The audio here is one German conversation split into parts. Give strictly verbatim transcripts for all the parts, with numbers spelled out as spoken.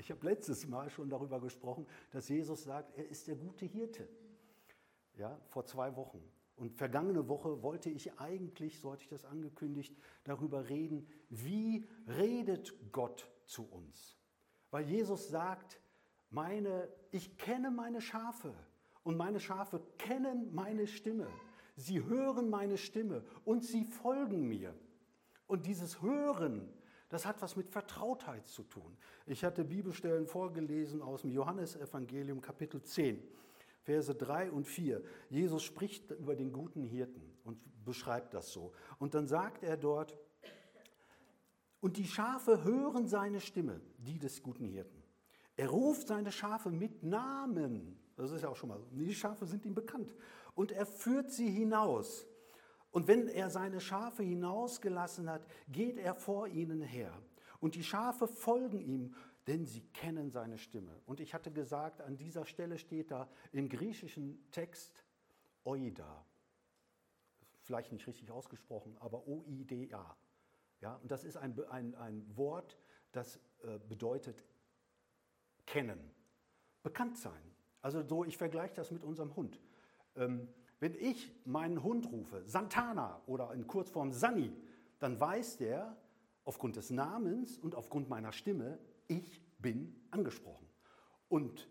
Ich habe letztes Mal schon darüber gesprochen, dass Jesus sagt, er ist der gute Hirte. Ja, vor zwei Wochen. Und vergangene Woche wollte ich eigentlich, so hatte ich das angekündigt, darüber reden, wie redet Gott zu uns? Weil Jesus sagt, meine, ich kenne meine Schafe und meine Schafe kennen meine Stimme. Sie hören meine Stimme und sie folgen mir. Und dieses Hören, das hat was mit Vertrautheit zu tun. Ich hatte Bibelstellen vorgelesen aus dem Johannesevangelium Kapitel zehn. Verse drei und vier. Jesus spricht über den guten Hirten und beschreibt das so. Und dann sagt er dort, und die Schafe hören seine Stimme, die des guten Hirten. Er ruft seine Schafe mit Namen. Das ist ja auch schon mal so. Die Schafe sind ihm bekannt. Und er führt sie hinaus. Und wenn er seine Schafe hinausgelassen hat, geht er vor ihnen her. Und die Schafe folgen ihm, denn sie kennen seine Stimme. Und ich hatte gesagt, an dieser Stelle steht da im griechischen Text Oida. Vielleicht nicht richtig ausgesprochen, aber O I D A. Ja, und das ist ein, ein, ein Wort, das äh, bedeutet kennen, bekannt sein. Also so, ich vergleiche das mit unserem Hund. Ähm, wenn ich meinen Hund rufe, Santana oder in Kurzform Sanni, dann weiß der aufgrund des Namens und aufgrund meiner Stimme, ich bin angesprochen. Und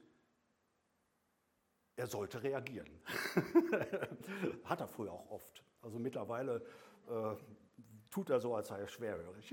er sollte reagieren. Hat er früher auch oft. Also mittlerweile äh, tut er so, als sei er schwerhörig.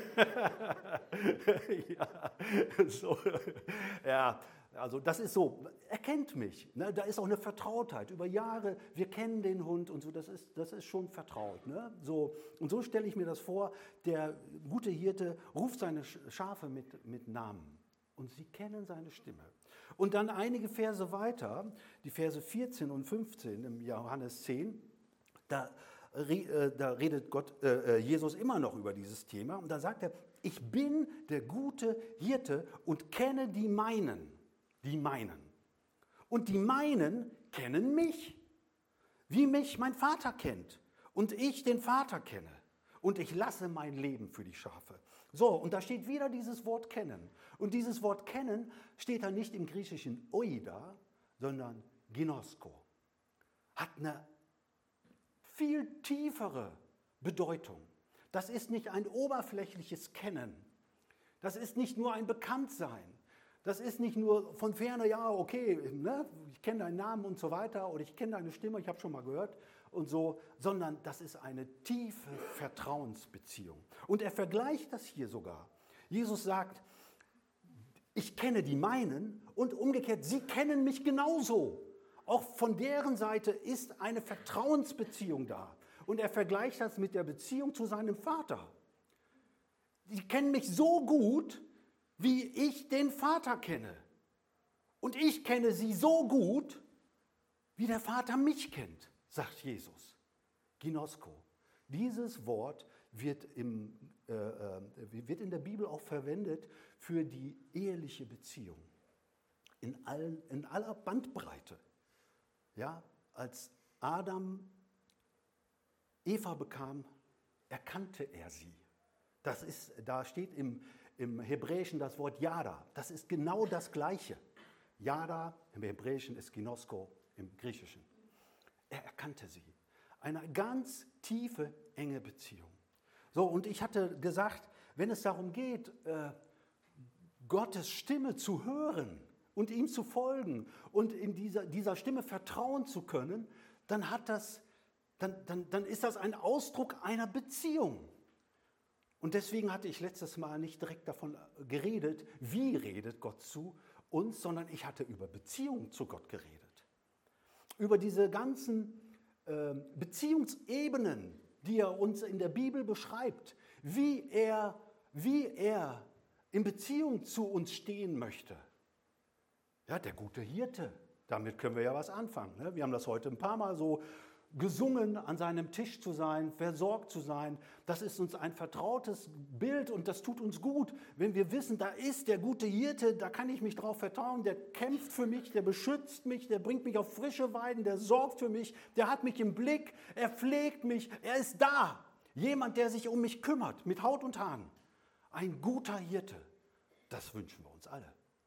ja, so. ja, also das ist so, er kennt mich. Ne? Da ist auch eine Vertrautheit über Jahre. Wir kennen den Hund und so, das ist, das ist schon vertraut. Ne? So, und so stelle ich mir das vor, der gute Hirte ruft seine Schafe mit, mit Namen. Und sie kennen seine Stimme. Und dann einige Verse weiter, die Verse vierzehn und fünfzehn im Johannes zehn, da, da redet Gott, äh, Jesus immer noch über dieses Thema. Und da sagt er, ich bin der gute Hirte und kenne die meinen. Die meinen. Und die meinen kennen mich, wie mich mein Vater kennt. Und ich den Vater kenne. Und ich lasse mein Leben für die Schafe. So, und da steht wieder dieses Wort kennen. Und dieses Wort kennen steht da nicht im griechischen oida, sondern ginosko. Hat eine viel tiefere Bedeutung. Das ist nicht ein oberflächliches Kennen. Das ist nicht nur ein Bekanntsein. Das ist nicht nur von ferne, ja, okay, ne, ich kenne deinen Namen und so weiter oder ich kenne deine Stimme, ich habe schon mal gehört und so, sondern das ist eine tiefe Vertrauensbeziehung. Und er vergleicht das hier sogar. Jesus sagt, ich kenne die meinen und umgekehrt, sie kennen mich genauso. Auch von deren Seite ist eine Vertrauensbeziehung da. Und er vergleicht das mit der Beziehung zu seinem Vater. Sie kennen mich so gut, wie ich den Vater kenne. Und ich kenne sie so gut, wie der Vater mich kennt, sagt Jesus. Ginosko. Dieses Wort wird, im, äh, wird in der Bibel auch verwendet für die eheliche Beziehung. In, allen, in aller Bandbreite. Ja, als Adam Eva bekam, erkannte er sie. Das ist, da steht im, im Hebräischen das Wort Yada. Das ist genau das Gleiche. Yada im Hebräischen ist Ginosko im Griechischen. Er erkannte sie. Eine ganz tiefe, enge Beziehung. So, und ich hatte gesagt, wenn es darum geht, äh, Gottes Stimme zu hören und ihm zu folgen und in dieser, dieser Stimme vertrauen zu können, dann, hat das, dann, dann, dann ist das ein Ausdruck einer Beziehung. Und deswegen hatte ich letztes Mal nicht direkt davon geredet, wie redet Gott zu uns, sondern ich hatte über Beziehungen zu Gott geredet. Über diese ganzen äh, Beziehungsebenen, die er uns in der Bibel beschreibt, wie er, wie er in Beziehung zu uns stehen möchte. Ja, der gute Hirte, damit können wir ja was anfangen. Ne? Wir haben das heute ein paar Mal so gesungen, an seinem Tisch zu sein, versorgt zu sein. Das ist uns ein vertrautes Bild und das tut uns gut, wenn wir wissen, da ist der gute Hirte, da kann ich mich drauf vertrauen, der kämpft für mich, der beschützt mich, der bringt mich auf frische Weiden, der sorgt für mich, der hat mich im Blick, er pflegt mich, er ist da. Jemand, der sich um mich kümmert, mit Haut und Haaren. Ein guter Hirte, das wünschen wir uns alle.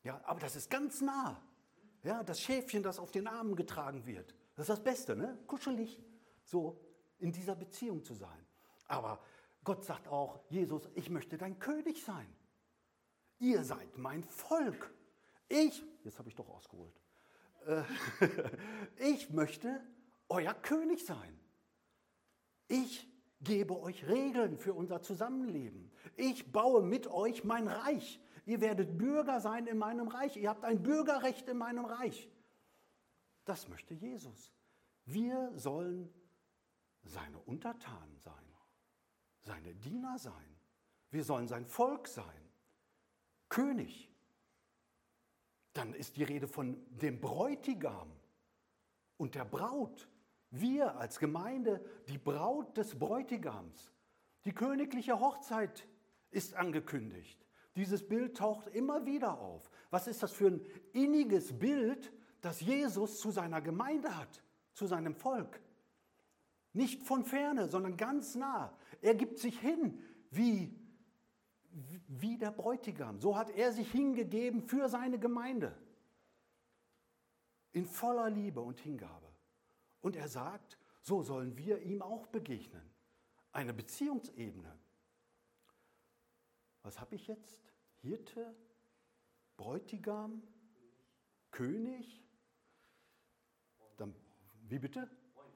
Ja, aber das ist ganz nah. Ja, das Schäfchen, das auf den Armen getragen wird. Das ist das Beste, ne? Kuschelig, so in dieser Beziehung zu sein. Aber Gott sagt auch, Jesus, ich möchte dein König sein. Ihr seid mein Volk. Ich, jetzt habe ich doch ausgeholt, äh, ich möchte euer König sein. Ich gebe euch Regeln für unser Zusammenleben. Ich baue mit euch mein Reich. Ihr werdet Bürger sein in meinem Reich. Ihr habt ein Bürgerrecht in meinem Reich. Das möchte Jesus. Wir sollen seine Untertanen sein, seine Diener sein. Wir sollen sein Volk sein. König. Dann ist die Rede von dem Bräutigam und der Braut. Wir als Gemeinde, die Braut des Bräutigams. Die königliche Hochzeit ist angekündigt. Dieses Bild taucht immer wieder auf. Was ist das für ein inniges Bild, das Jesus zu seiner Gemeinde hat, zu seinem Volk? Nicht von ferne, sondern ganz nah. Er gibt sich hin wie, wie der Bräutigam. So hat er sich hingegeben für seine Gemeinde. In voller Liebe und Hingabe. Und er sagt, so sollen wir ihm auch begegnen. Eine Beziehungsebene. Was habe ich jetzt? Hirte, Bräutigam, König? Dann, wie bitte?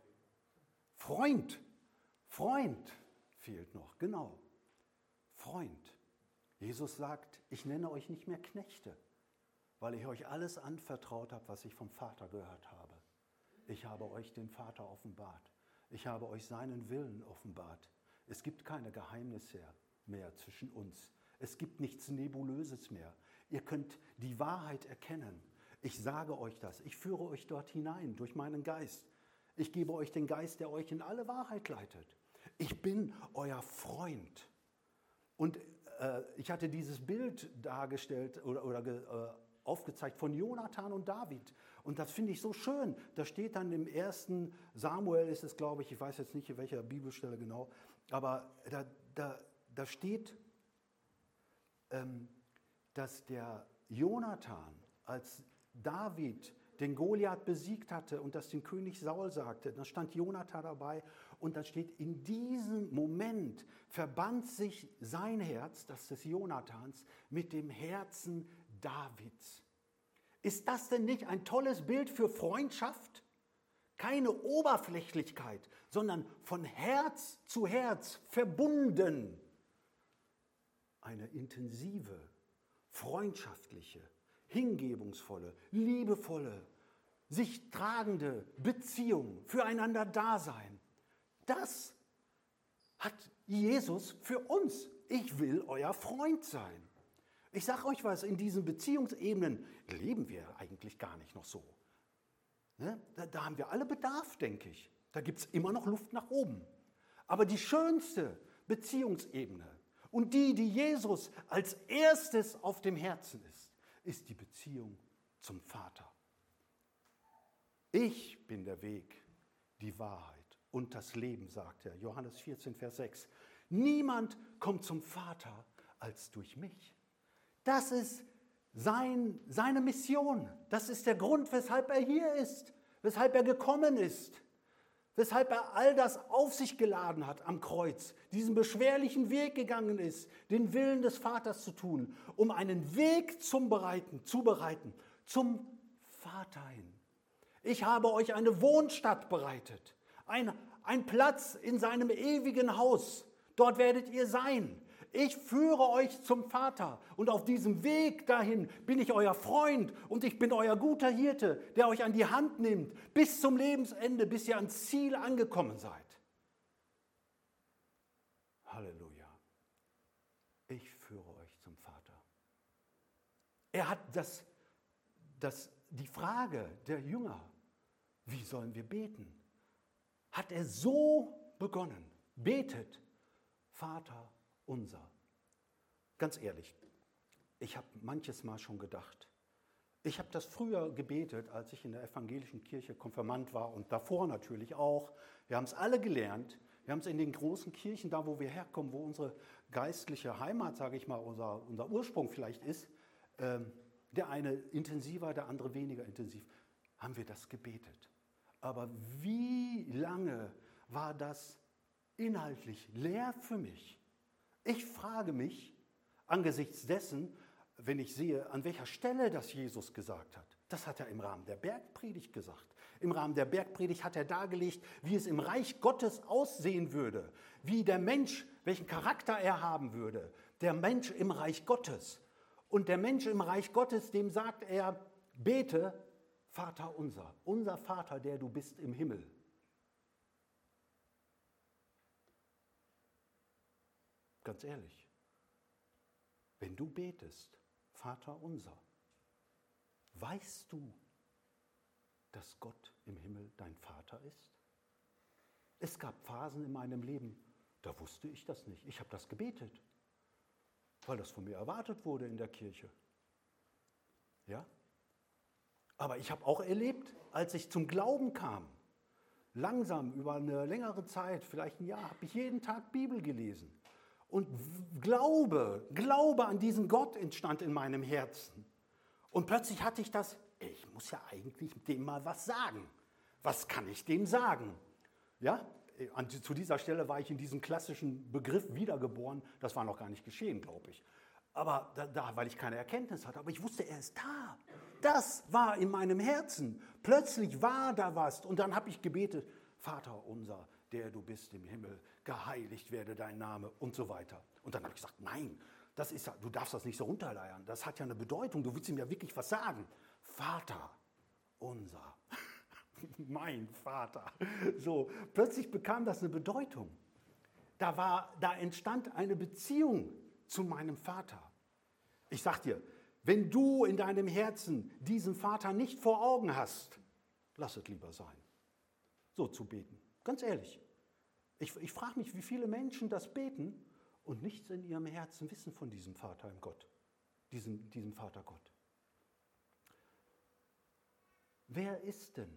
Freund. Freund fehlt noch, genau. Freund. Jesus sagt, ich nenne euch nicht mehr Knechte, weil ich euch alles anvertraut habe, was ich vom Vater gehört habe. Ich habe euch den Vater offenbart. Ich habe euch seinen Willen offenbart. Es gibt keine Geheimnisse mehr zwischen uns. Es gibt nichts Nebulöses mehr. Ihr könnt die Wahrheit erkennen. Ich sage euch das. Ich führe euch dort hinein durch meinen Geist. Ich gebe euch den Geist, der euch in alle Wahrheit leitet. Ich bin euer Freund. Und äh, ich hatte dieses Bild dargestellt oder, oder äh, aufgezeigt von Jonathan und David. Und das finde ich so schön. Da steht dann im ersten Samuel, ist es, glaube ich, ich weiß jetzt nicht, in welcher Bibelstelle genau, aber da, da, da steht, ähm, dass der Jonathan, als David den Goliath besiegt hatte und das dem König Saul sagte, dann stand Jonathan dabei und dann steht, in diesem Moment verband sich sein Herz, das des Jonathans, mit dem Herzen Davids. Ist das denn nicht ein tolles Bild für Freundschaft? Keine Oberflächlichkeit, sondern von Herz zu Herz verbunden. Eine intensive, freundschaftliche, hingebungsvolle, liebevolle, sich tragende Beziehung, füreinander Dasein. Das hat Jesus für uns. Ich will euer Freund sein. Ich sage euch was, in diesen Beziehungsebenen leben wir eigentlich gar nicht noch so. Ne? Da, da haben wir alle Bedarf, denke ich. Da gibt es immer noch Luft nach oben. Aber die schönste Beziehungsebene und die, die Jesus als erstes auf dem Herzen ist, ist die Beziehung zum Vater. Ich bin der Weg, die Wahrheit und das Leben, sagt er. Johannes vierzehn, Vers sechs. Niemand kommt zum Vater als durch mich. Das ist sein, seine Mission. Das ist der Grund, weshalb er hier ist, weshalb er gekommen ist, weshalb er all das auf sich geladen hat am Kreuz, diesen beschwerlichen Weg gegangen ist, den Willen des Vaters zu tun, um einen Weg zum Bereiten, zu bereiten, zum Vater hin. Ich habe euch eine Wohnstatt bereitet, ein, ein Platz in seinem ewigen Haus. Dort werdet ihr sein. Ich führe euch zum Vater und auf diesem Weg dahin bin ich euer Freund und ich bin euer guter Hirte, der euch an die Hand nimmt bis zum Lebensende, bis ihr ans Ziel angekommen seid. Halleluja. Ich führe euch zum Vater. Er hat das, das, die Frage der Jünger, wie sollen wir beten, hat er so begonnen. Betet, Vater unser. Ganz ehrlich, ich habe manches Mal schon gedacht. Ich habe das früher gebetet, als ich in der evangelischen Kirche Konfirmand war und davor natürlich auch. Wir haben es alle gelernt. Wir haben es in den großen Kirchen, da wo wir herkommen, wo unsere geistliche Heimat, sage ich mal, unser, unser Ursprung vielleicht ist, ähm, Der eine intensiver, der andere weniger intensiv. Haben wir das gebetet. Aber wie lange war das inhaltlich leer für mich? Ich frage mich, angesichts dessen, wenn ich sehe, an welcher Stelle das Jesus gesagt hat. Das hat er im Rahmen der Bergpredigt gesagt. Im Rahmen der Bergpredigt hat er dargelegt, wie es im Reich Gottes aussehen würde, wie der Mensch, welchen Charakter er haben würde, der Mensch im Reich Gottes. Und der Mensch im Reich Gottes, dem sagt er, bete, Vater unser, unser Vater, der du bist im Himmel. Ganz ehrlich, wenn du betest, Vater unser, weißt du, dass Gott im Himmel dein Vater ist? Es gab Phasen in meinem Leben, da wusste ich das nicht. Ich habe das gebetet, weil das von mir erwartet wurde in der Kirche. Ja? Aber ich habe auch erlebt, als ich zum Glauben kam, langsam über eine längere Zeit, vielleicht ein Jahr, habe ich jeden Tag Bibel gelesen. Und Glaube, Glaube an diesen Gott entstand in meinem Herzen. Und plötzlich hatte ich das, ich muss ja eigentlich dem mal was sagen. Was kann ich dem sagen? Ja, zu dieser Stelle war ich in diesem klassischen Begriff wiedergeboren. Das war noch gar nicht geschehen, glaube ich. Aber da, da, weil ich keine Erkenntnis hatte. Aber ich wusste, er ist da. Das war in meinem Herzen. Plötzlich war da was. Und dann habe ich gebetet, Vater unser, der du bist im Himmel, geheiligt werde dein Name und so weiter. Und dann habe ich gesagt, nein, das ist ja, du darfst das nicht so runterleiern. Das hat ja eine Bedeutung. Du willst ihm ja wirklich was sagen. Vater unser, mein Vater. So, plötzlich bekam das eine Bedeutung. Da war, da entstand eine Beziehung zu meinem Vater. Ich sag dir, wenn du in deinem Herzen diesen Vater nicht vor Augen hast, lass es lieber sein, so zu beten. Ganz ehrlich. Ich, ich frage mich, wie viele Menschen das beten und nichts in ihrem Herzen wissen von diesem Vater im Gott, diesem, diesem Vater Gott. Wer ist denn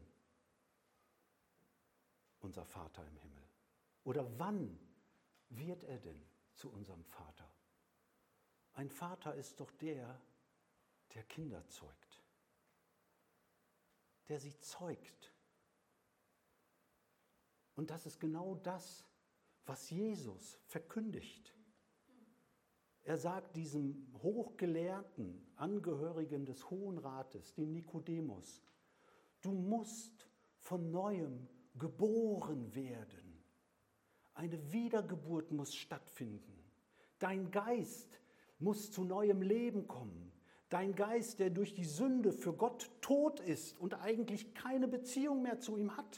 unser Vater im Himmel? Oder wann wird er denn zu unserem Vater? Ein Vater ist doch der, der Kinder zeugt, der sie zeugt. Und das ist genau das, was Jesus verkündigt. Er sagt diesem hochgelehrten Angehörigen des Hohen Rates, dem Nikodemus, du musst von Neuem geboren werden. Eine Wiedergeburt muss stattfinden. Dein Geist muss zu neuem Leben kommen. Dein Geist, der durch die Sünde für Gott tot ist und eigentlich keine Beziehung mehr zu ihm hat,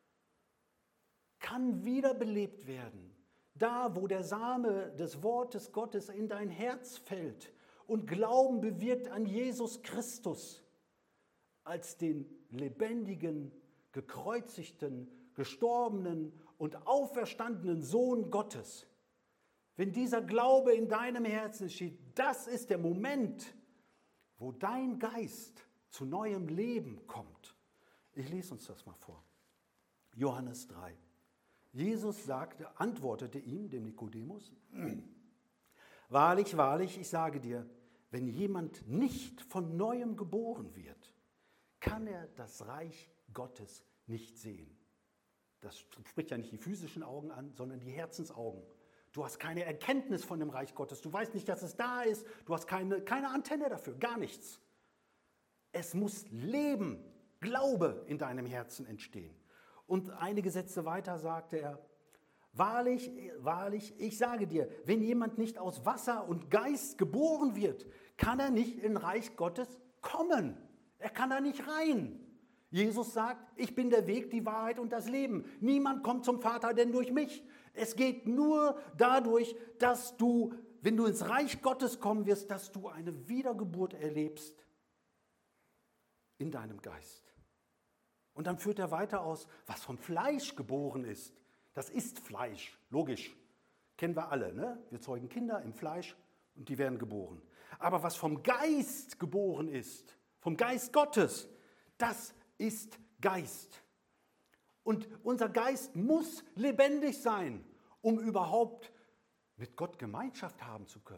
kann wiederbelebt werden. Da, wo der Same des Wortes Gottes in dein Herz fällt und Glauben bewirkt an Jesus Christus als den lebendigen, gekreuzigten, gestorbenen und auferstandenen Sohn Gottes. Wenn dieser Glaube in deinem Herzen steht, das ist der Moment, wo dein Geist zu neuem Leben kommt. Ich lese uns das mal vor. Johannes drei. Jesus sagte, antwortete ihm, dem Nikodemus, wahrlich, wahrlich, ich sage dir, wenn jemand nicht von Neuem geboren wird, kann er das Reich Gottes nicht sehen. Das spricht ja nicht die physischen Augen an, sondern die Herzensaugen. Du hast keine Erkenntnis von dem Reich Gottes. Du weißt nicht, dass es da ist. Du hast keine, keine Antenne dafür, gar nichts. Es muss Leben, Glaube in deinem Herzen entstehen. Und einige Sätze weiter sagte er, wahrlich, wahrlich, ich sage dir, wenn jemand nicht aus Wasser und Geist geboren wird, kann er nicht in Reich Gottes kommen. Er kann da nicht rein. Jesus sagt, ich bin der Weg, die Wahrheit und das Leben. Niemand kommt zum Vater denn durch mich. Es geht nur dadurch, dass du, wenn du ins Reich Gottes kommen wirst, dass du eine Wiedergeburt erlebst in deinem Geist. Und dann führt er weiter aus, was vom Fleisch geboren ist. Das ist Fleisch, logisch. Kennen wir alle, ne? Wir zeugen Kinder im Fleisch und die werden geboren. Aber was vom Geist geboren ist, vom Geist Gottes, das ist Geist. Und unser Geist muss lebendig sein, um überhaupt mit Gott Gemeinschaft haben zu können,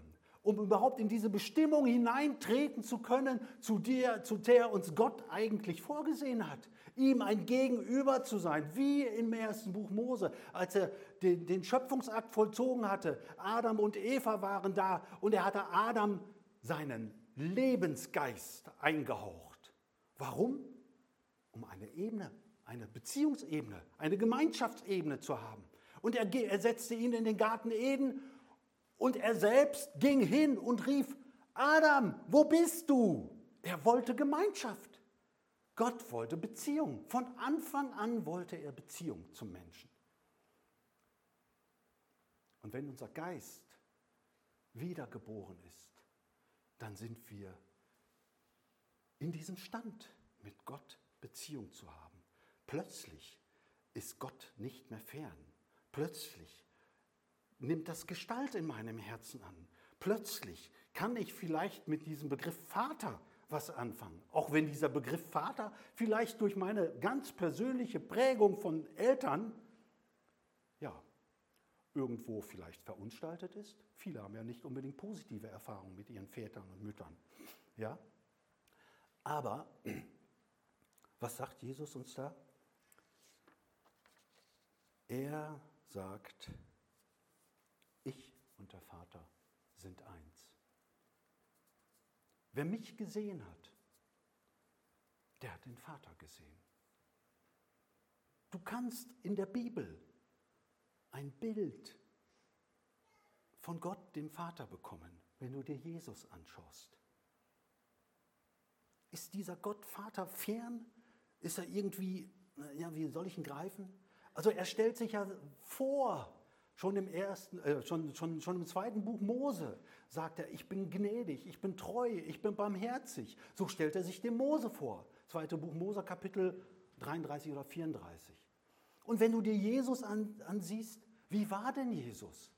um überhaupt in diese Bestimmung hineintreten zu können, zu der, zu der uns Gott eigentlich vorgesehen hat. Ihm ein Gegenüber zu sein, wie im ersten Buch Mose, als er den, den Schöpfungsakt vollzogen hatte. Adam und Eva waren da und er hatte Adam seinen Lebensgeist eingehaucht. Warum? Um eine Ebene, eine Beziehungsebene, eine Gemeinschaftsebene zu haben. Und er, er setzte ihn in den Garten Eden und er selbst ging hin und rief, Adam, wo bist du? Er wollte Gemeinschaft. Gott wollte Beziehung. Von Anfang an wollte er Beziehung zum Menschen. Und wenn unser Geist wiedergeboren ist, dann sind wir in diesem Stand, mit Gott Beziehung zu haben. Plötzlich ist Gott nicht mehr fern. Plötzlich nimmt das Gestalt in meinem Herzen an. Plötzlich kann ich vielleicht mit diesem Begriff Vater was anfangen. Auch wenn dieser Begriff Vater vielleicht durch meine ganz persönliche Prägung von Eltern, ja, irgendwo vielleicht verunstaltet ist. Viele haben ja nicht unbedingt positive Erfahrungen mit ihren Vätern und Müttern. Ja? Aber was sagt Jesus uns da? Er sagt, ich und der Vater sind eins. Wer mich gesehen hat, der hat den Vater gesehen. Du kannst in der Bibel ein Bild von Gott, dem Vater, bekommen, wenn du dir Jesus anschaust. Ist dieser Gott Vater fern? Ist er irgendwie, ja, wie soll ich ihn greifen? Also er stellt sich ja vor, schon im ersten, äh, schon, schon, schon im zweiten Buch Mose sagt er, ich bin gnädig, ich bin treu, ich bin barmherzig. So stellt er sich dem Mose vor. Zweite Buch Mose, Kapitel dreiunddreißig oder vierunddreißig. Und wenn du dir Jesus an, ansiehst, wie war denn Jesus?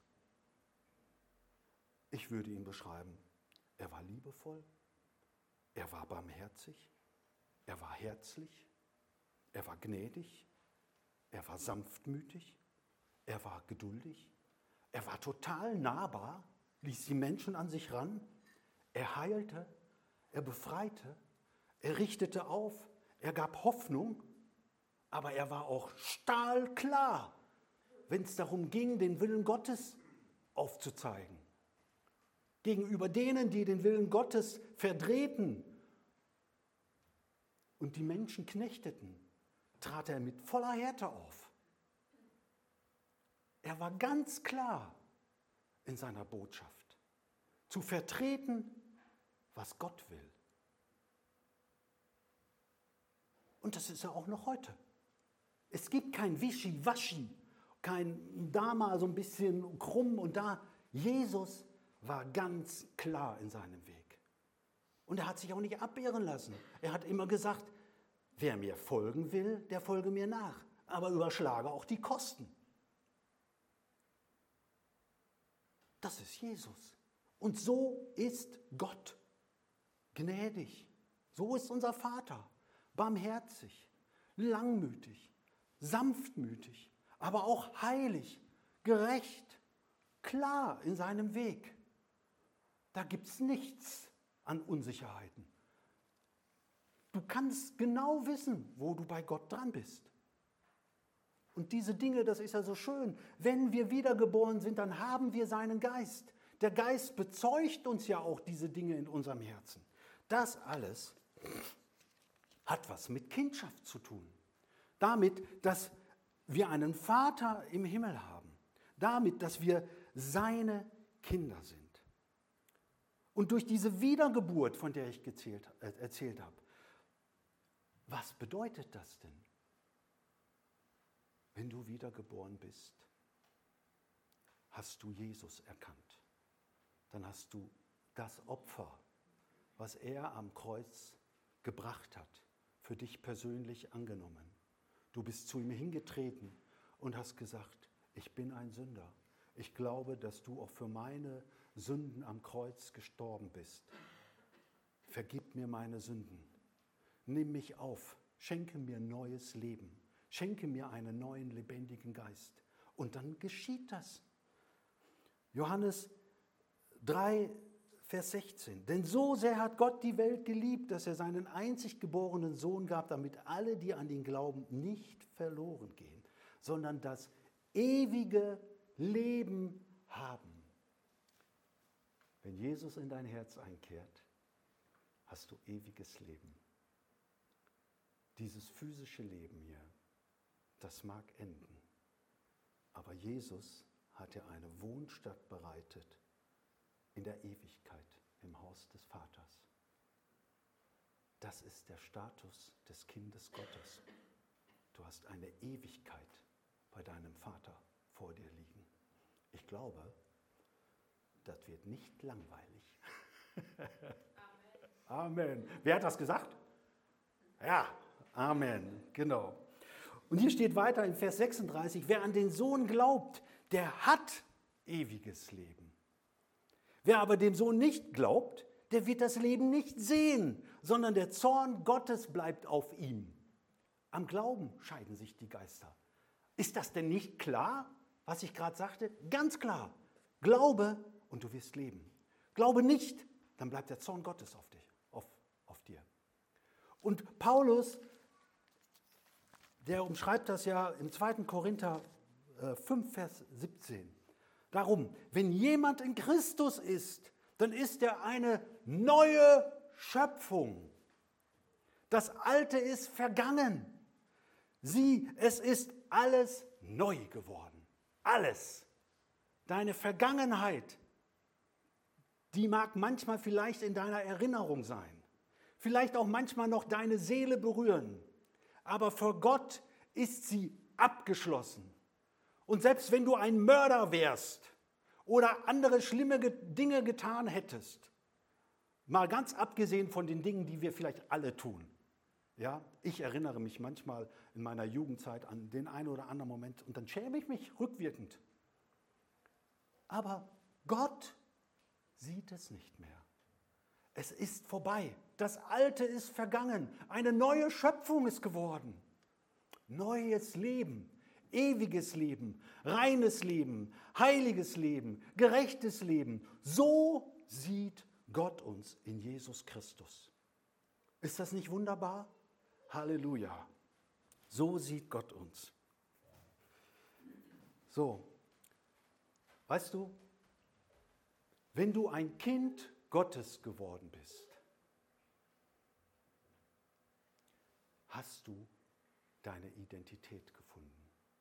Ich würde ihn beschreiben, er war liebevoll, er war barmherzig, er war herzlich, er war gnädig, er war sanftmütig, er war geduldig, er war total nahbar, ließ die Menschen an sich ran, er heilte, er befreite, er richtete auf, er gab Hoffnung, aber er war auch stahlklar, wenn es darum ging, den Willen Gottes aufzuzeigen. Gegenüber denen, die den Willen Gottes verdrehten und die Menschen knechteten, trat er mit voller Härte auf. Er war ganz klar in seiner Botschaft, zu vertreten, was Gott will. Und das ist er auch noch heute. Es gibt kein Wischiwaschi, kein da mal so ein bisschen krumm und da. Jesus war ganz klar in seinem Weg. Und er hat sich auch nicht abbehren lassen. Er hat immer gesagt, wer mir folgen will, der folge mir nach. Aber überschlage auch die Kosten. Das ist Jesus. Und so ist Gott. Gnädig. So ist unser Vater. Barmherzig, langmütig, sanftmütig, aber auch heilig, gerecht, klar in seinem Weg. Da gibt es nichts an Unsicherheiten. Du kannst genau wissen, wo du bei Gott dran bist. Und diese Dinge, das ist ja so schön, wenn wir wiedergeboren sind, dann haben wir seinen Geist. Der Geist bezeugt uns ja auch diese Dinge in unserem Herzen. Das alles hat was mit Kindschaft zu tun. Damit, dass wir einen Vater im Himmel haben. Damit, dass wir seine Kinder sind. Und durch diese Wiedergeburt, von der ich gezählt, äh, erzählt habe, was bedeutet das denn? Wenn du wiedergeboren bist, hast du Jesus erkannt. Dann hast du das Opfer, was er am Kreuz gebracht hat, für dich persönlich angenommen. Du bist zu ihm hingetreten und hast gesagt, ich bin ein Sünder. Ich glaube, dass du auch für meine Sünden am Kreuz gestorben bist. Vergib mir meine Sünden. Nimm mich auf. Schenke mir neues Leben. Schenke mir einen neuen, lebendigen Geist. Und dann geschieht das. Johannes drei, Vers sechzehn. Denn so sehr hat Gott die Welt geliebt, dass er seinen einzig geborenen Sohn gab, damit alle, die an ihn glauben, nicht verloren gehen, sondern das ewige Leben haben. Wenn Jesus in dein Herz einkehrt, hast du ewiges Leben. Dieses physische Leben hier, das mag enden. Aber Jesus hat dir eine Wohnstatt bereitet in der Ewigkeit im Haus des Vaters. Das ist der Status des Kindes Gottes. Du hast eine Ewigkeit bei deinem Vater vor dir liegen. Ich glaube, das wird nicht langweilig. Amen. Amen. Wer hat das gesagt? Ja, Amen, genau. Und hier steht weiter in Vers sechsunddreißig, wer an den Sohn glaubt, der hat ewiges Leben. Wer aber dem Sohn nicht glaubt, der wird das Leben nicht sehen, sondern der Zorn Gottes bleibt auf ihm. Am Glauben scheiden sich die Geister. Ist das denn nicht klar, was ich gerade sagte? Ganz klar. Glaube und du wirst leben. Glaube nicht, dann bleibt der Zorn Gottes auf dich, auf, auf dir. Und Paulus, der umschreibt das ja im zweiten Korinther fünf, Vers siebzehn. Darum, wenn jemand in Christus ist, dann ist er eine neue Schöpfung. Das Alte ist vergangen. Sieh, es ist alles neu geworden. Alles. Deine Vergangenheit, die mag manchmal vielleicht in deiner Erinnerung sein. Vielleicht auch manchmal noch deine Seele berühren. Aber vor Gott ist sie abgeschlossen. Und selbst wenn du ein Mörder wärst oder andere schlimme Dinge getan hättest, mal ganz abgesehen von den Dingen, die wir vielleicht alle tun. Ja, ich erinnere mich manchmal in meiner Jugendzeit an den einen oder anderen Moment und dann schäme ich mich rückwirkend. Aber Gott sieht es nicht mehr. Es ist vorbei. Das Alte ist vergangen. Eine neue Schöpfung ist geworden. Neues Leben. Ewiges Leben, reines Leben, heiliges Leben, gerechtes Leben. So sieht Gott uns in Jesus Christus. Ist das nicht wunderbar? Halleluja. So sieht Gott uns. So, weißt du, wenn du ein Kind Gottes geworden bist, hast du deine Identität gefunden.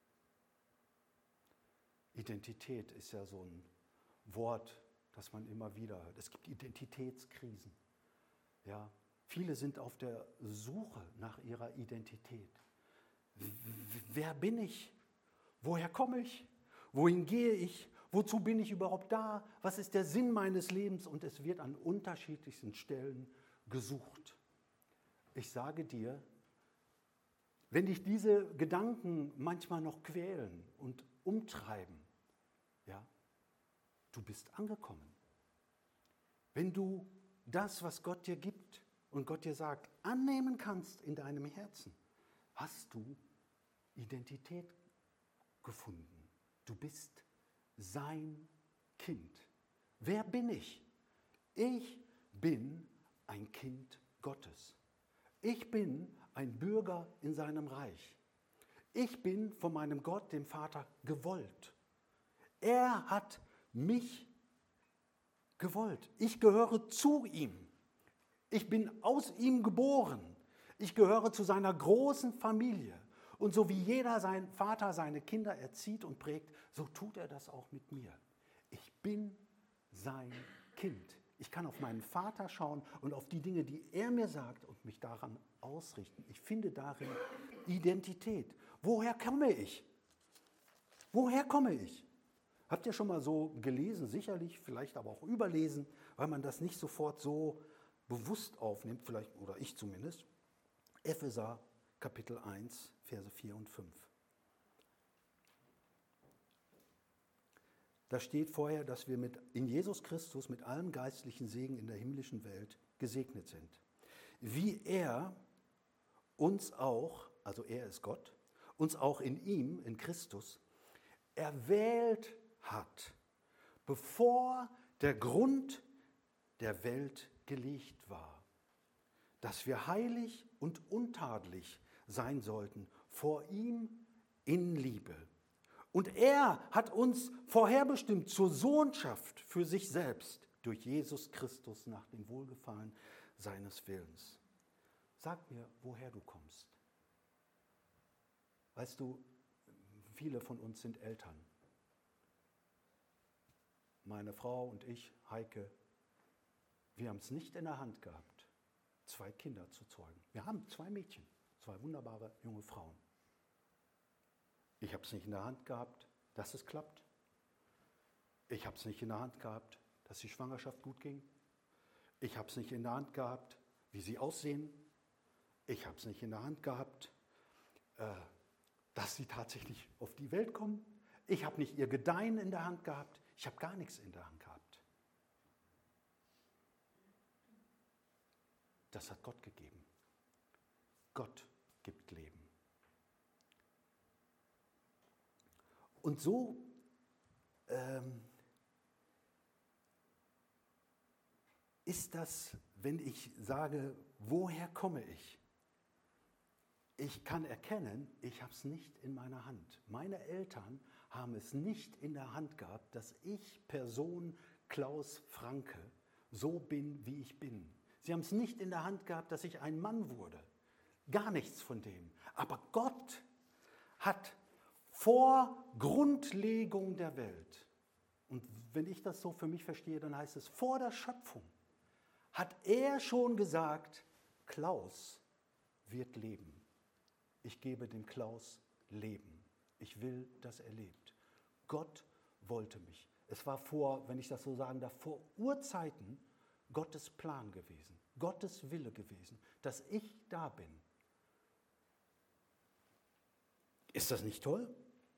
Identität ist ja so ein Wort, das man immer wieder hört. Es gibt Identitätskrisen. Ja, viele sind auf der Suche nach ihrer Identität. Wer bin ich? Woher komme ich? Wohin gehe ich? Wozu bin ich überhaupt da? Was ist der Sinn meines Lebens? Und es wird an unterschiedlichsten Stellen gesucht. Ich sage dir, wenn dich diese Gedanken manchmal noch quälen und umtreiben, ja, du bist angekommen. Wenn du das, was Gott dir gibt und Gott dir sagt, annehmen kannst in deinem Herzen, hast du Identität gefunden. Du bist sein Kind. Wer bin ich? Ich bin ein Kind Gottes. Ich bin ein Bürger in seinem Reich. Ich bin von meinem Gott, dem Vater, gewollt. Er hat mich gewollt. Ich gehöre zu ihm. Ich bin aus ihm geboren. Ich gehöre zu seiner großen Familie. Und so wie jeder sein Vater seine Kinder erzieht und prägt, so tut er das auch mit mir. Ich bin sein Kind. Ich kann auf meinen Vater schauen und auf die Dinge, die er mir sagt und mich daran ausrichten. Ich finde darin Identität. Woher komme ich? Woher komme ich? Habt ihr schon mal so gelesen, sicherlich, vielleicht aber auch überlesen, weil man das nicht sofort so bewusst aufnimmt, vielleicht, oder ich zumindest. Epheser Kapitel eins, Verse vier und fünf. Da steht vorher, dass wir mit, in Jesus Christus mit allem geistlichen Segen in der himmlischen Welt gesegnet sind. Wie er uns auch, also er ist Gott, uns auch in ihm, in Christus, erwählt hat, bevor der Grund der Welt gelegt war, dass wir heilig und untadelig sein sollten vor ihm in Liebe. Und er hat uns vorherbestimmt zur Sohnschaft für sich selbst durch Jesus Christus nach dem Wohlgefallen seines Willens. Sag mir, woher du kommst. Weißt du, viele von uns sind Eltern. Meine Frau und ich, Heike, wir haben es nicht in der Hand gehabt, zwei Kinder zu zeugen. Wir haben zwei Mädchen, zwei wunderbare junge Frauen. Ich habe es nicht in der Hand gehabt, dass es klappt. Ich habe es nicht in der Hand gehabt, dass die Schwangerschaft gut ging. Ich habe es nicht in der Hand gehabt, wie sie aussehen. Ich habe es nicht in der Hand gehabt, äh, dass sie tatsächlich auf die Welt kommen. Ich habe nicht ihr Gedeihen in der Hand gehabt. Ich habe gar nichts in der Hand gehabt. Das hat Gott gegeben. Gott gibt Leben. Und so ähm, ist das, wenn ich sage, woher komme ich? Ich kann erkennen, ich habe es nicht in meiner Hand. Meine Eltern haben es nicht in der Hand gehabt, dass ich, Person Klaus Franke, so bin, wie ich bin. Sie haben es nicht in der Hand gehabt, dass ich ein Mann wurde. Gar nichts von dem. Aber Gott hat vor Grundlegung der Welt, und wenn ich das so für mich verstehe, dann heißt es vor der Schöpfung, hat er schon gesagt, Klaus wird leben. Ich gebe dem Klaus Leben. Ich will, dass er lebt. Gott wollte mich. Es war vor, wenn ich das so sagen darf, vor Urzeiten Gottes Plan gewesen, Gottes Wille gewesen, dass ich da bin. Ist das nicht toll?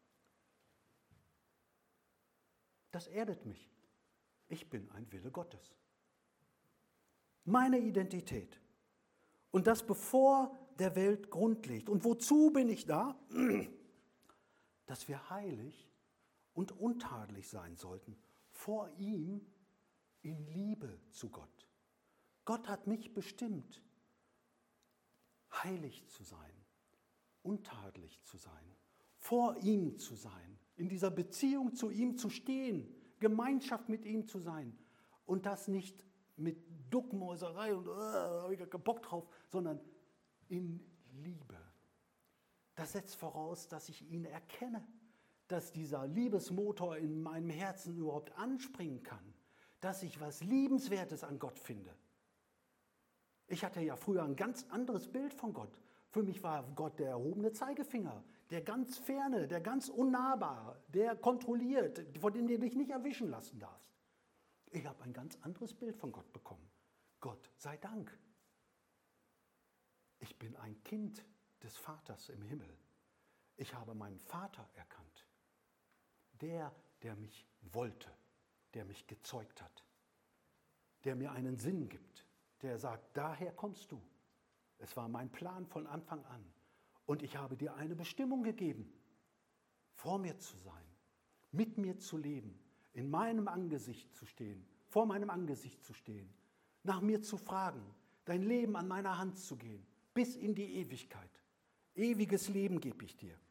Das erdet mich. Ich bin ein Wille Gottes. Meine Identität. Und das bevor der Welt Grund legt. Und wozu bin ich da? Dass wir heilig und untadelig sein sollten vor ihm in Liebe zu Gott. Gott hat mich bestimmt, heilig zu sein, untadelig zu sein, vor ihm zu sein, in dieser Beziehung zu ihm zu stehen, Gemeinschaft mit ihm zu sein und das nicht mit Duckmäuserei und äh, da habe ich gar keinen Bock drauf, sondern in Liebe. Das setzt voraus, dass ich ihn erkenne, dass dieser Liebesmotor in meinem Herzen überhaupt anspringen kann, dass ich was Liebenswertes an Gott finde. Ich hatte ja früher ein ganz anderes Bild von Gott. Für mich war Gott der erhobene Zeigefinger, der ganz Ferne, der ganz Unnahbare, der kontrolliert, von dem du dich nicht erwischen lassen darfst. Ich habe ein ganz anderes Bild von Gott bekommen. Gott sei Dank. Ich bin ein Kind des Vaters im Himmel. Ich habe meinen Vater erkannt. Der, der mich wollte, der mich gezeugt hat, der mir einen Sinn gibt, der sagt, daher kommst du. Es war mein Plan von Anfang an. Und ich habe dir eine Bestimmung gegeben, vor mir zu sein, mit mir zu leben, in meinem Angesicht zu stehen, vor meinem Angesicht zu stehen, nach mir zu fragen, dein Leben an meiner Hand zu gehen, bis in die Ewigkeit. Ewiges Leben gebe ich dir.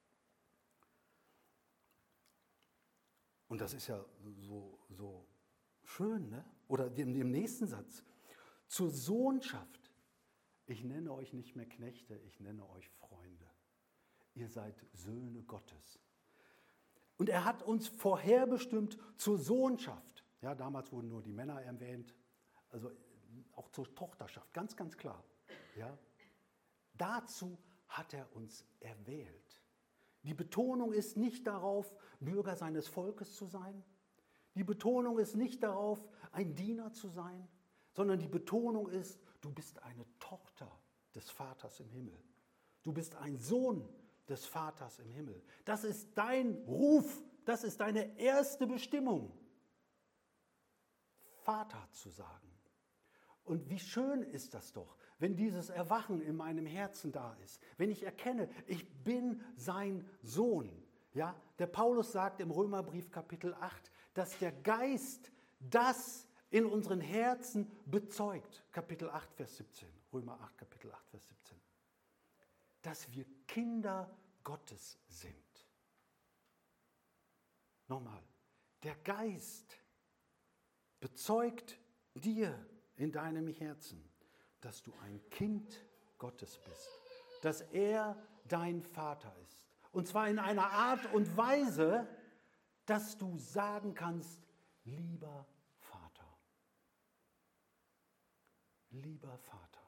Und das ist ja so, so schön, ne? Oder dem, dem nächsten Satz. Zur Sohnschaft. Ich nenne euch nicht mehr Knechte, ich nenne euch Freunde. Ihr seid Söhne Gottes. Und er hat uns vorherbestimmt zur Sohnschaft. Ja, damals wurden nur die Männer erwähnt. Also auch zur Tochterschaft, ganz, ganz klar. Ja. Dazu hat er uns erwählt. Die Betonung ist nicht darauf, Bürger seines Volkes zu sein. Die Betonung ist nicht darauf, ein Diener zu sein, sondern die Betonung ist, du bist eine Tochter des Vaters im Himmel. Du bist ein Sohn des Vaters im Himmel. Das ist dein Ruf, das ist deine erste Bestimmung, Vater zu sagen. Und wie schön ist das doch, wenn dieses Erwachen in meinem Herzen da ist, wenn ich erkenne, ich bin sein Sohn. Ja, der Paulus sagt im Römerbrief Kapitel acht, dass der Geist das in unseren Herzen bezeugt, Kapitel acht, Vers siebzehn, Römer acht, Kapitel acht, Vers siebzehn, dass wir Kinder Gottes sind. Nochmal, der Geist bezeugt dir in deinem Herzen, dass du ein Kind Gottes bist, dass er dein Vater ist. Und zwar in einer Art und Weise, dass du sagen kannst, lieber Vater, lieber Vater.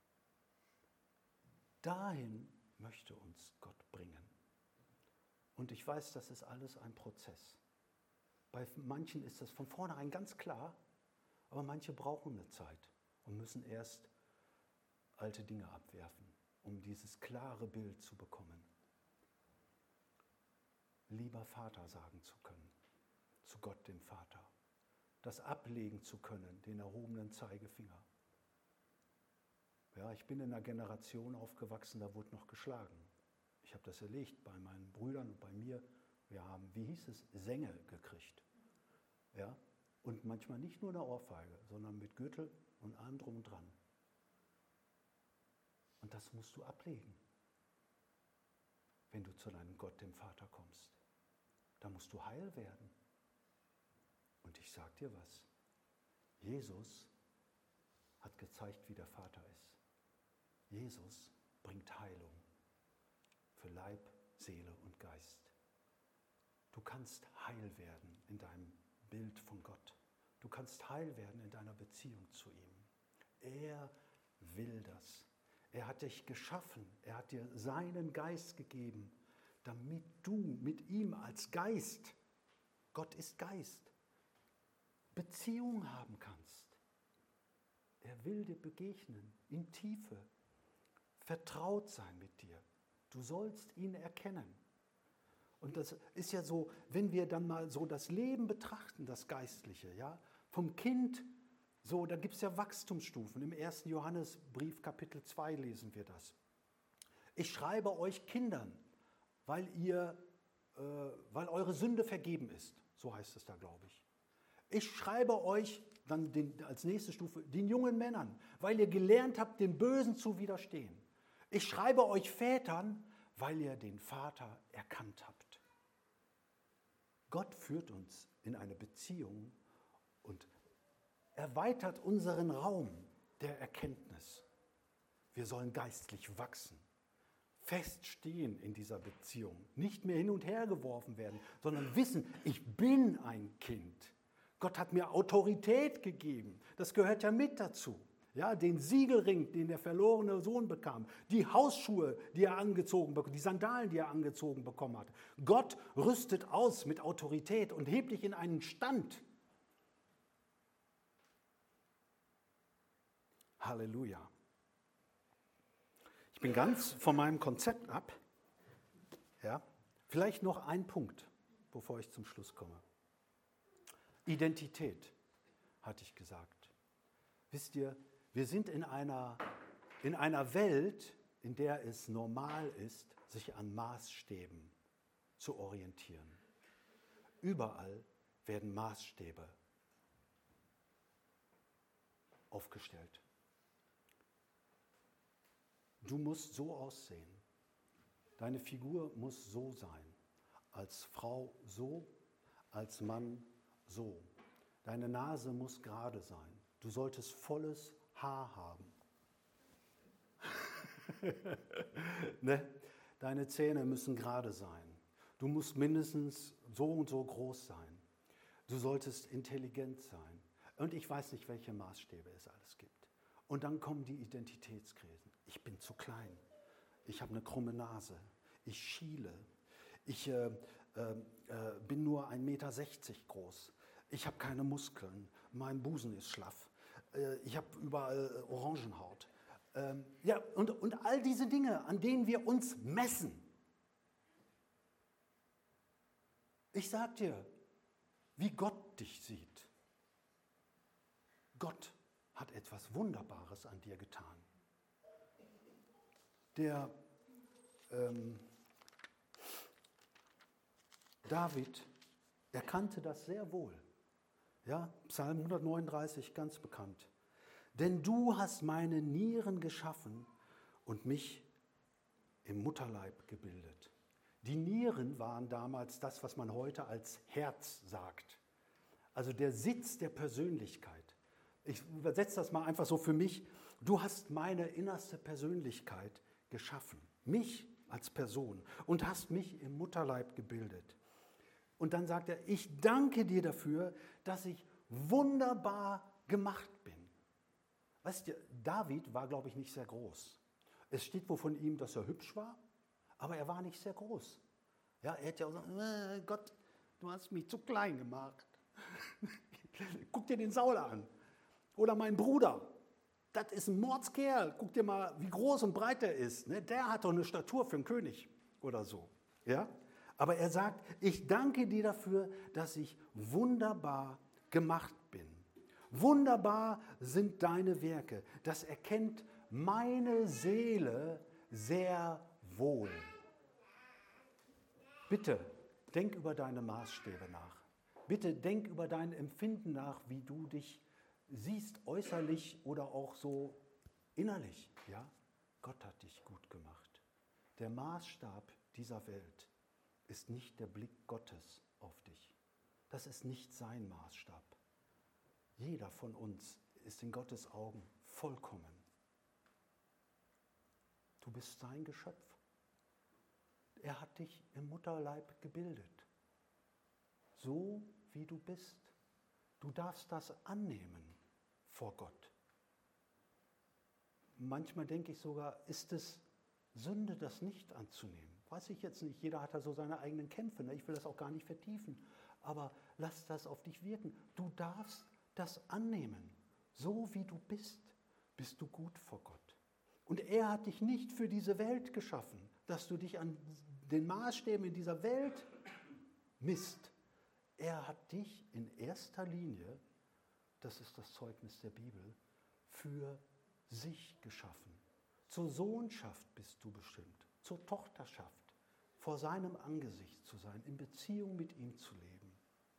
Dahin möchte uns Gott bringen. Und ich weiß, das ist alles ein Prozess. Bei manchen ist das von vornherein ganz klar, aber manche brauchen eine Zeit und müssen erst alte Dinge abwerfen, um dieses klare Bild zu bekommen. Lieber Vater sagen zu können, zu Gott dem Vater, das ablegen zu können, den erhobenen Zeigefinger. Ja, ich bin in einer Generation aufgewachsen, da wurde noch geschlagen. Ich habe das erlebt bei meinen Brüdern und bei mir. Wir haben, wie hieß es, Sänge gekriegt. Ja? Und manchmal nicht nur eine Ohrfeige, sondern mit Gürtel und allem drum und dran. Und das musst du ablegen, wenn du zu deinem Gott, dem Vater, kommst. Da musst du heil werden. Und ich sage dir was, Jesus hat gezeigt, wie der Vater ist. Jesus bringt Heilung für Leib, Seele und Geist. Du kannst heil werden in deinem Bild von Gott. Du kannst heil werden in deiner Beziehung zu ihm. Er will das. Er hat dich geschaffen. Er hat dir seinen Geist gegeben, damit du mit ihm als Geist, Gott ist Geist, Beziehung haben kannst. Er will dir begegnen, in Tiefe, vertraut sein mit dir. Du sollst ihn erkennen. Und das ist ja so, wenn wir dann mal so das Leben betrachten, das Geistliche, ja, vom Kind, so, da gibt es ja Wachstumsstufen. Im ersten Johannesbrief, Kapitel zwei, lesen wir das. Ich schreibe euch Kindern, weil ihr, äh, weil eure Sünde vergeben ist. So heißt es da, glaube ich. Ich schreibe euch, dann den, als nächste Stufe, den jungen Männern, weil ihr gelernt habt, dem Bösen zu widerstehen. Ich schreibe euch Vätern, weil ihr den Vater erkannt habt. Gott führt uns in eine Beziehung und erweitert unseren Raum der Erkenntnis. Wir sollen geistlich wachsen, feststehen in dieser Beziehung, nicht mehr hin und her geworfen werden, sondern wissen, ich bin ein Kind. Gott hat mir Autorität gegeben. Das gehört ja mit dazu. Ja, den Siegelring, den der verlorene Sohn bekam, die Hausschuhe, die er angezogen bekommen, die Sandalen, die er angezogen bekommen hat. Gott rüstet aus mit Autorität und hebt dich in einen Stand. Halleluja. Ich bin ganz von meinem Konzept ab. Ja, vielleicht noch ein Punkt, bevor ich zum Schluss komme. Identität, hatte ich gesagt. Wisst ihr, wir sind in einer, in einer Welt, in der es normal ist, sich an Maßstäben zu orientieren. Überall werden Maßstäbe aufgestellt. Du musst so aussehen. Deine Figur muss so sein. Als Frau so, als Mann so. Deine Nase muss gerade sein. Du solltest volles Haar haben. Ne? Deine Zähne müssen gerade sein. Du musst mindestens so und so groß sein. Du solltest intelligent sein. Und ich weiß nicht, welche Maßstäbe es alles gibt. Und dann kommen die Identitätskrisen. Ich bin zu klein. Ich habe eine krumme Nase. Ich schiele. Ich äh, äh, bin nur ein Meter sechzig groß. Ich habe keine Muskeln. Mein Busen ist schlaff. Äh, ich habe überall äh, Orangenhaut. Ähm, ja, und, und all diese Dinge, an denen wir uns messen. Ich sage dir, wie Gott dich sieht. Gott hat etwas Wunderbares an dir getan. Der ähm, David erkannte das sehr wohl. Ja, Psalm hundertneununddreißig, ganz bekannt. Denn du hast meine Nieren geschaffen und mich im Mutterleib gebildet. Die Nieren waren damals das, was man heute als Herz sagt. Also der Sitz der Persönlichkeit. Ich übersetze das mal einfach so für mich. Du hast meine innerste Persönlichkeit geschaffen, mich als Person, und hast mich im Mutterleib gebildet. Und dann sagt er, ich danke dir dafür, dass ich wunderbar gemacht bin. Weißt du, David war, glaube ich, nicht sehr groß. Es steht wohl von ihm, dass er hübsch war, aber er war nicht sehr groß. Ja, er hätte ja auch gesagt, äh, Gott, du hast mich zu klein gemacht. Guck dir den Saul an. Oder mein Bruder. Das ist ein Mordskerl. Guck dir mal, wie groß und breit der ist. Ne? Der hat doch eine Statur für einen König oder so. Ja? Aber er sagt, ich danke dir dafür, dass ich wunderbar gemacht bin. Wunderbar sind deine Werke. Das erkennt meine Seele sehr wohl. Bitte, denk über deine Maßstäbe nach. Bitte denk über dein Empfinden nach, wie du dich siehst, äußerlich oder auch so innerlich. Ja? Gott hat dich gut gemacht. Der Maßstab dieser Welt ist nicht der Blick Gottes auf dich. Das ist nicht sein Maßstab. Jeder von uns ist in Gottes Augen vollkommen. Du bist sein Geschöpf. Er hat dich im Mutterleib gebildet. So wie du bist. Du darfst das annehmen vor Gott. Manchmal denke ich sogar, ist es Sünde, das nicht anzunehmen? Weiß ich jetzt nicht. Jeder hat da so seine eigenen Kämpfe. Ne? Ich will das auch gar nicht vertiefen. Aber lass das auf dich wirken. Du darfst das annehmen. So wie du bist, bist du gut vor Gott. Und er hat dich nicht für diese Welt geschaffen, dass du dich an den Maßstäben in dieser Welt misst. Er hat dich in erster Linie, das ist das Zeugnis der Bibel, für sich geschaffen. Zur Sohnschaft bist du bestimmt, zur Tochterschaft, vor seinem Angesicht zu sein, in Beziehung mit ihm zu leben.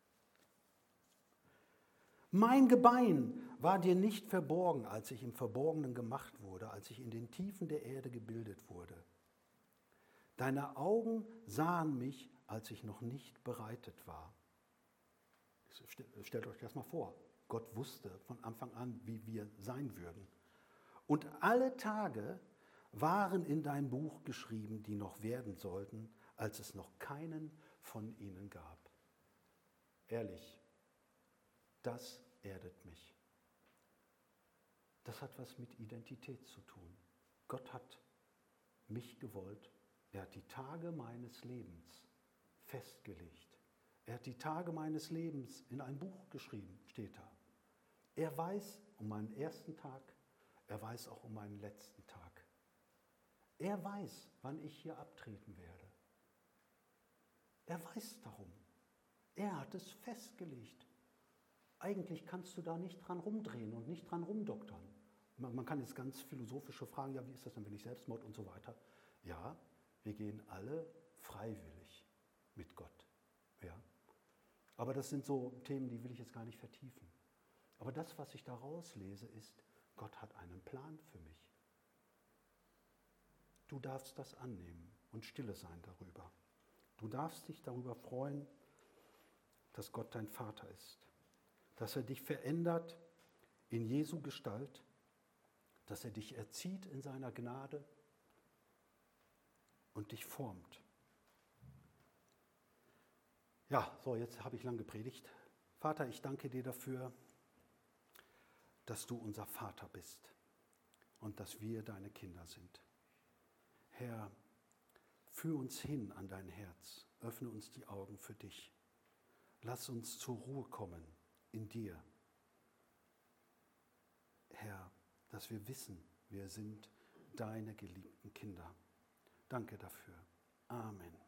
Mein Gebein war dir nicht verborgen, als ich im Verborgenen gemacht wurde, als ich in den Tiefen der Erde gebildet wurde. Deine Augen sahen mich, als ich noch nicht bereitet war. Stellt euch das mal vor. Gott wusste von Anfang an, wie wir sein würden. Und alle Tage waren in dein Buch geschrieben, die noch werden sollten, als es noch keinen von ihnen gab. Ehrlich, das erdet mich. Das hat was mit Identität zu tun. Gott hat mich gewollt. Er hat die Tage meines Lebens festgelegt. Er hat die Tage meines Lebens in ein Buch geschrieben, steht da. Er weiß um meinen ersten Tag, er weiß auch um meinen letzten Tag. Er weiß, wann ich hier abtreten werde. Er weiß darum. Er hat es festgelegt. Eigentlich kannst du da nicht dran rumdrehen und nicht dran rumdoktern. Man, man kann jetzt ganz philosophische Fragen, ja, wie ist das denn, wenn ich Selbstmord und so weiter. Ja, wir gehen alle freiwillig mit Gott. Ja. Aber das sind so Themen, die will ich jetzt gar nicht vertiefen. Aber das, was ich da rauslese, ist, Gott hat einen Plan für mich. Du darfst das annehmen und stille sein darüber. Du darfst dich darüber freuen, dass Gott dein Vater ist. Dass er dich verändert in Jesu Gestalt, dass er dich erzieht in seiner Gnade und dich formt. Ja, so, jetzt habe ich lang gepredigt. Vater, ich danke dir dafür, dass du unser Vater bist und dass wir deine Kinder sind. Herr, führ uns hin an dein Herz, öffne uns die Augen für dich. Lass uns zur Ruhe kommen in dir. Herr, dass wir wissen, wir sind deine geliebten Kinder. Danke dafür. Amen.